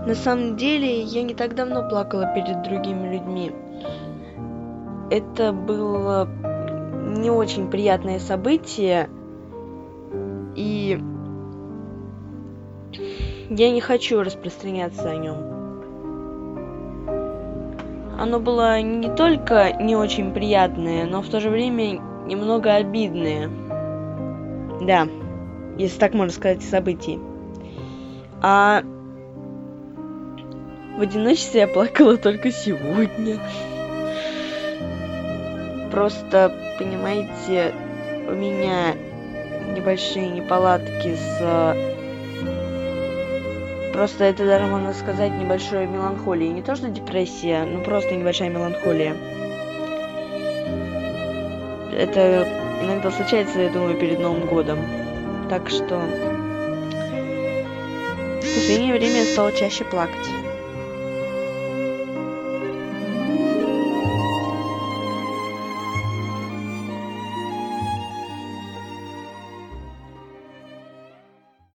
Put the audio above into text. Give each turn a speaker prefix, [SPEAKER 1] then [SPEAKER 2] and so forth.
[SPEAKER 1] На самом деле, я не так давно плакала перед другими людьми. Это было не очень приятное событие, и я не хочу распространяться о нем. Оно было не только не очень приятное, но в то же время немного обидное. Да, если так можно сказать, событие. А в одиночестве я плакала только сегодня. Просто, понимаете, у меня небольшие неполадки с... Просто это даже, можно сказать, небольшая меланхолия. Не то, что депрессия, но просто небольшая меланхолия. Это иногда случается, я думаю, перед Новым годом. Так что в последнее время я стала чаще плакать.